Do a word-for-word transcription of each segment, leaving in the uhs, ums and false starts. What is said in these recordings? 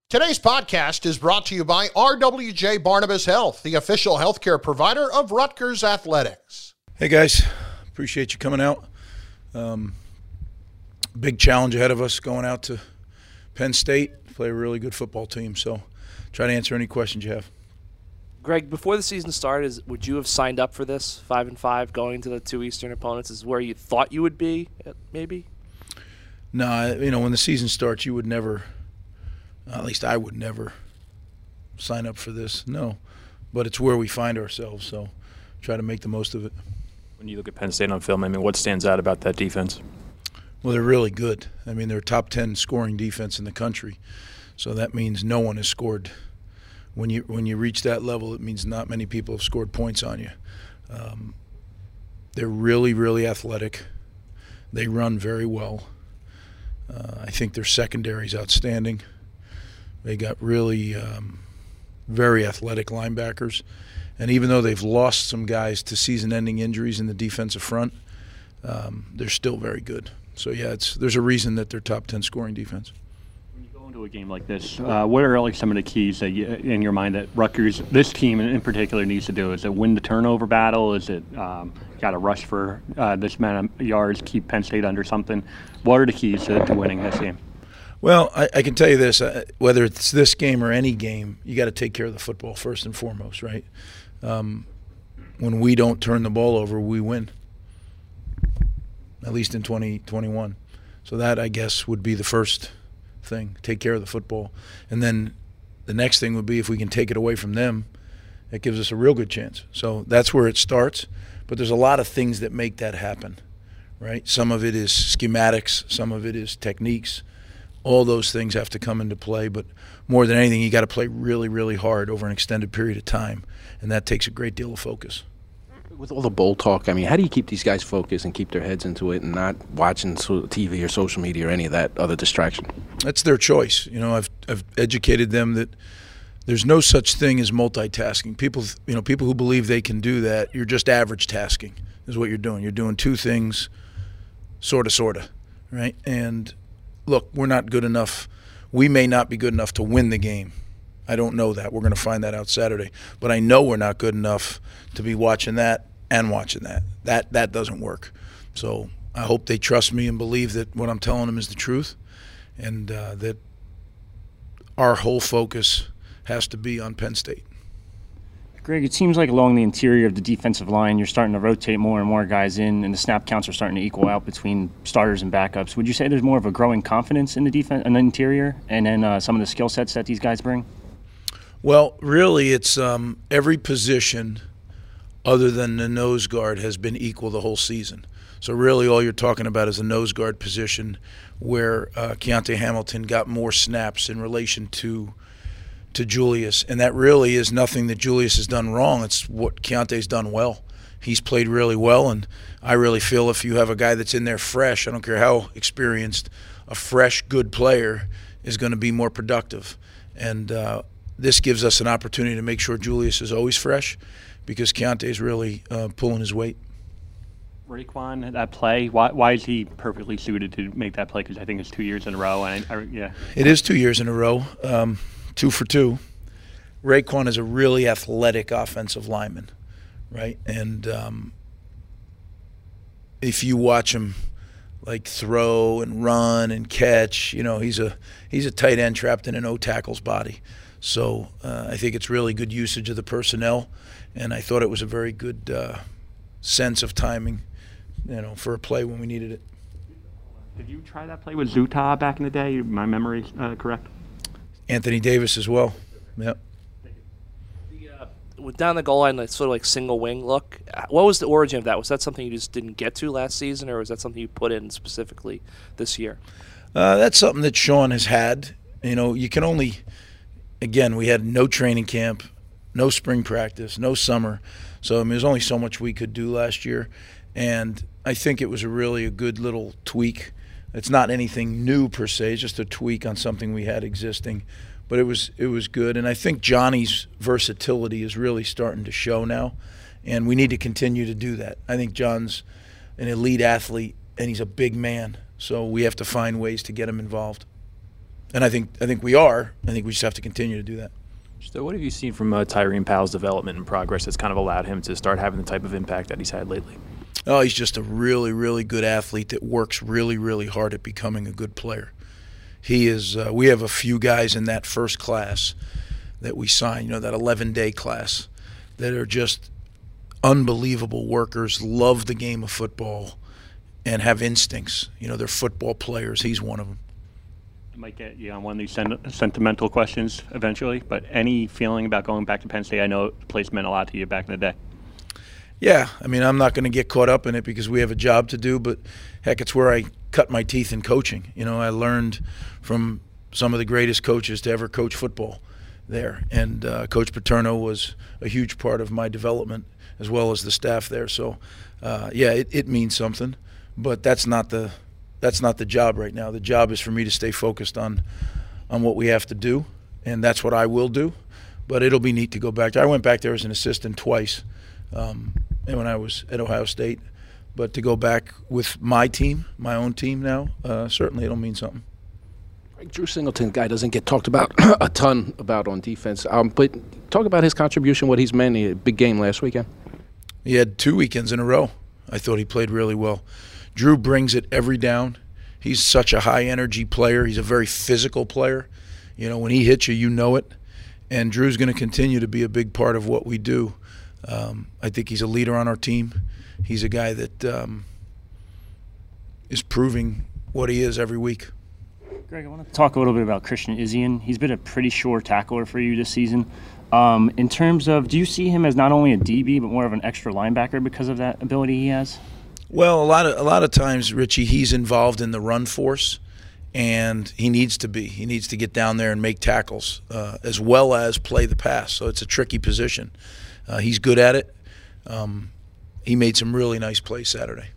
Today's podcast is brought to you by R W J Barnabas Health, the official healthcare provider of Rutgers Athletics. Hey guys, appreciate you coming out. Um, big challenge ahead of us going out to Penn State, play a really good football team. So try to answer any questions you have. Greg, before the season started, is, would you have signed up for this five and five going into the two Eastern opponents? Is where you thought you would be, maybe? No, you know, when the season starts, you would never. At least I would never sign up for this, no. But it's where we find ourselves, so try to make the most of it. When you look at Penn State on film, I mean, what stands out about that defense? Well, they're really good. I mean, they're a top ten scoring defense in the country, so that means no one has scored. When you when you reach that level, it means not many people have scored points on you. Um, they're really, really athletic. They run very well. Uh, I think their secondary is outstanding. They got really um, very athletic linebackers. And even though they've lost some guys to season-ending injuries in the defensive front, um, they're still very good. So, yeah, it's there's a reason that they're top ten scoring defense. When you go into a game like this, uh, what are like some of the keys that you, in your mind that Rutgers, this team in particular, needs to do? Is it win the turnover battle? Is it um, got to rush for uh, this amount of yards, keep Penn State under something? What are the keys to, to winning this game? Well, I, I can tell you this, uh, whether it's this game or any game, you got to take care of the football first and foremost, right? Um, when we don't turn the ball over, we win, at least in twenty twenty-one. So that, I guess, would be the first thing, take care of the football. And then the next thing would be if we can take it away from them, it gives us a real good chance. So that's where it starts. But there's a lot of things that make that happen, right? Some of it is schematics, some of it is techniques. All those things have to come into play, but more than anything, you got to play really, really hard over an extended period of time, and that takes a great deal of focus. With all the bowl talk, I mean, how do you keep these guys focused and keep their heads into it and not watching T V or social media or any of that other distraction? That's their choice. You know, I've I've educated them that there's no such thing as multitasking. People, you know, people who believe they can do that, you're just average tasking is what you're doing. You're doing two things, sort of, sort of, right? And look, we're not good enough. We may not be good enough to win the game. I don't know that. We're going to find that out Saturday. But I know we're not good enough to be watching that and watching that. That that doesn't work. So I hope they trust me and believe that what I'm telling them is the truth, and uh, that our whole focus has to be on Penn State. Greg, it seems like along the interior of the defensive line, you're starting to rotate more and more guys in, and the snap counts are starting to equal out between starters and backups. Would you say there's more of a growing confidence in the defense, in the interior, and then uh, some of the skill sets that these guys bring? Well, really, it's um, every position other than the nose guard has been equal the whole season. So really, all you're talking about is the nose guard position, where uh, Keontae Hamilton got more snaps in relation to. to Julius, and that really is nothing that Julius has done wrong. It's what Keontae's done well. He's played really well, and I really feel if you have a guy that's in there fresh, I don't care how experienced, a fresh, good player is going to be more productive. And uh, this gives us an opportunity to make sure Julius is always fresh, because Keontae's really uh, pulling his weight. Raekwon, that play, why why is he perfectly suited to make that play? Because I think it's two years in a row. And I, I, yeah, It is two years in a row. Um, Two for two. Raekwon is a really athletic offensive lineman, right? And um, if you watch him like throw and run and catch, you know, he's a he's a tight end trapped in an O tackle's body. So uh, I think it's really good usage of the personnel, and I thought it was a very good uh, sense of timing, you know, for a play when we needed it. Did you try that play with Zuta back in the day? My memory uh, correct? Anthony Davis as well. Yep. The, uh, down the goal line, like, sort of like single wing look. What was the origin of that? Was that something you just didn't get to last season, or was that something you put in specifically this year? Uh, that's something that Sean has had. You know, you can only, again, we had no training camp, no spring practice, no summer. So I mean, there's only so much we could do last year, and I think it was a really a good little tweak. It's not anything new per se, it's just a tweak on something we had existing. But it was it was good, and I think Johnny's versatility is really starting to show now, and we need to continue to do that. I think John's an elite athlete, and he's a big man, so we have to find ways to get him involved. and I think I think we are. I think we just have to continue to do that. So what have you seen from uh, Tyreen Powell's development and progress that's kind of allowed him to start having the type of impact that he's had lately? Oh, he's just a really, really good athlete that works really, really hard at becoming a good player. He is. Uh, we have a few guys in that first class that we signed, you know, that eleven-day class, that are just unbelievable workers, love the game of football, and have instincts. You know, they're football players. He's one of them. I might get you on one of these sen- sentimental questions eventually, but any feeling about going back to Penn State? I know the place meant a lot to you back in the day. Yeah, I mean, I'm not going to get caught up in it because we have a job to do, but heck, it's where I cut my teeth in coaching. You know, I learned from some of the greatest coaches to ever coach football there, and uh, Coach Paterno was a huge part of my development as well as the staff there. So, uh, yeah, it, it means something, but that's not the that's not the job right now. The job is for me to stay focused on on what we have to do, and that's what I will do. But it'll be neat to go back there. I went back there as an assistant twice, um, and when I was at Ohio State. But to go back with my team, my own team now, uh, certainly it'll mean something. Drew Singleton, guy doesn't get talked about a ton about on defense, um, but talk about his contribution, what he's meant. He had a big game last weekend. He had two weekends in a row. I thought he played really well. Drew brings it every down. He's such a high-energy player. He's a very physical player. You know, when he hits you, you know it. And Drew's going to continue to be a big part of what we do. Um, I think he's a leader on our team. He's a guy that um, is proving what he is every week. Greg, I want to talk a little bit about Christian Izien. He's been a pretty sure tackler for you this season. Um, in terms of, do you see him as not only a D B but more of an extra linebacker because of that ability he has? Well, a lot of a lot of times, Richie, he's involved in the run force, and he needs to be. He needs to get down there and make tackles uh, as well as play the pass. So it's a tricky position. Uh, he's good at it. Um, he made some really nice plays Saturday.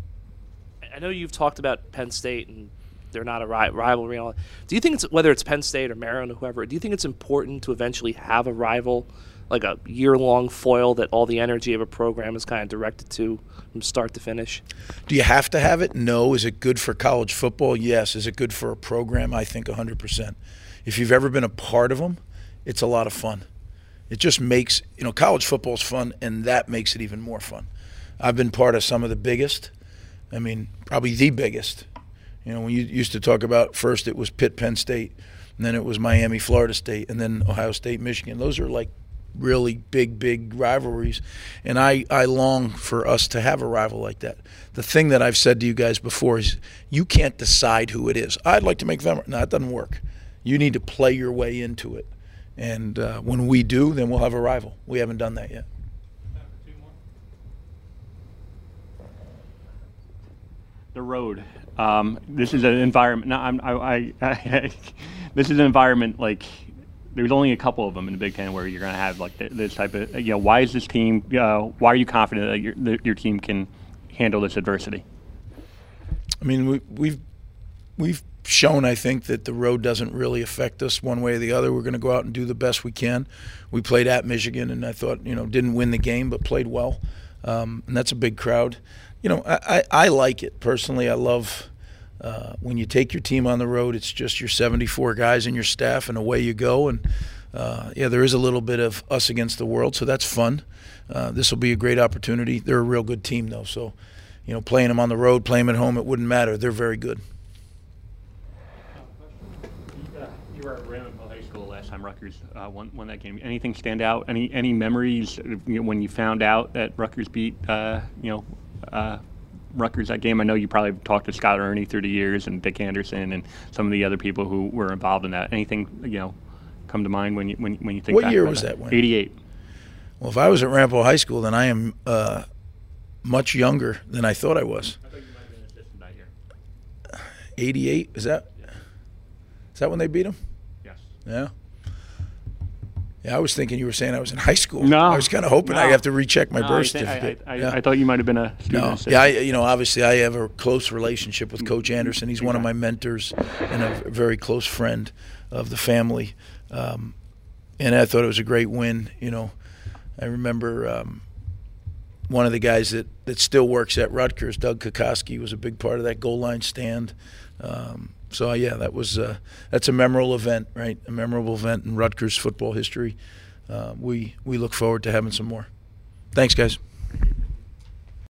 I know you've talked about Penn State and they're not a ri- rivalry and all that. Do you think it's, whether it's Penn State or Maryland or whoever, do you think it's important to eventually have a rival, like a year-long foil that all the energy of a program is kind of directed to from start to finish? Do you have to have it? No. Is it good for college football? Yes. Is it good for a program? I think one hundred percent. If you've ever been a part of them, it's a lot of fun. It just makes, you know, college football is fun, and that makes it even more fun. I've been part of some of the biggest. I mean, probably the biggest. You know, when you used to talk about first it was Pitt, Penn State, and then it was Miami, Florida State, and then Ohio State, Michigan. Those are like really big, big rivalries. And I, I long for us to have a rival like that. The thing that I've said to you guys before is you can't decide who it is. I'd like to make them. No, it doesn't work. You need to play your way into it. And uh, when we do, then we'll have a rival. We haven't done that yet. The road. Um, this is an environment. No, I'm, I, I, I, this is an environment like there's only a couple of them in the Big Ten where you're going to have like this type of. You know, why is this team? Uh, why are you confident that your that your team can handle this adversity? I mean, we, we've we've shown, I think, that the road doesn't really affect us one way or the other. We're going to go out and do the best we can. We played at Michigan, and I thought, you know, didn't win the game, but played well, um, and that's a big crowd. You know, I, I, I like it personally. I love uh, when you take your team on the road. It's just your seventy-four guys and your staff, and away you go. And uh, yeah, there is a little bit of us against the world, so that's fun. Uh, this will be a great opportunity. They're a real good team, though. So, you know, playing them on the road, playing them at home, it wouldn't matter. They're very good. You were at Ramapo High School last time Rutgers uh, won, won that game. Anything stand out? Any any memories you know, when you found out that Rutgers beat uh, you know? Uh, Rutgers that game? I know you probably talked to Scott Ernie through the years and Dick Anderson and some of the other people who were involved in that. Anything you know come to mind when you when when you think? What back year about was that? that? eighty-eight. Well, if I was at Ramapo High School, then I am uh, much younger than I thought I was. I thought you might have been an assistant that year. eighty-eight is that? Is that when they beat them? Yes. Yeah. Yeah, I was thinking you were saying I was in high school. No. I was kind of hoping No. I'd have to recheck my No, birth I, think- certificate. I, I, yeah. I thought you might have been a student No, assistant. yeah, I, you know, obviously I have a close relationship with Coach Anderson. He's one of my mentors and a very close friend of the family. Um, and I thought it was a great win. You know, I remember um, one of the guys that, that still works at Rutgers, Doug Kokoski, was a big part of that goal line stand. Um, So uh, yeah, that was uh, that's a memorable event, right? A memorable event in Rutgers football history. Uh, we we look forward to having some more. Thanks, guys.